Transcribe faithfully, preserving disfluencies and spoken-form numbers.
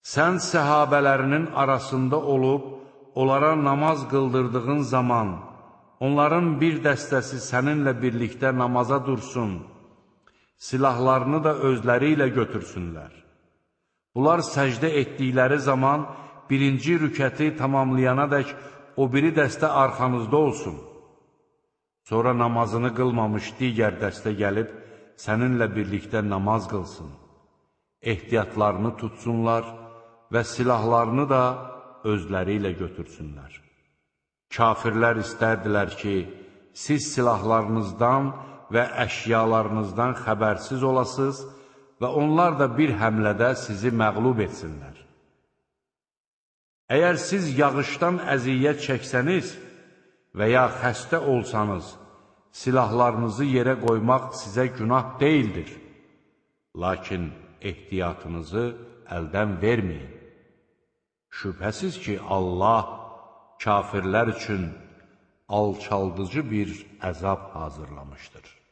Sən səhabələrinin arasında olub, onlara namaz qıldırdığın zaman, onların bir dəstəsi səninlə birlikdə namaza dursun, silahlarını da özləri ilə götürsünlər. Bunlar səcdə etdikləri zaman, birinci rükəti tamamlayanadək o biri dəstə arxanızda olsun. Sonra namazını qılmamış digər dəstə gəlib, səninlə birlikdə namaz qılsın. Ehtiyatlarını tutsunlar və silahlarını da özləri ilə götürsünlər. Kafirlər istərdilər ki, siz silahlarınızdan və əşyalarınızdan xəbərsiz olasınız və onlar da bir həmlədə sizi məğlub etsinlər. Əgər siz yağışdan əziyyət çəksəniz və ya xəstə olsanız, silahlarınızı yerə qoymaq sizə günah deyildir. Lakin ehtiyatınızı əldən verməyin. Şübhəsiz ki, Allah kafirlər üçün alçaldıcı bir əzab hazırlamışdır.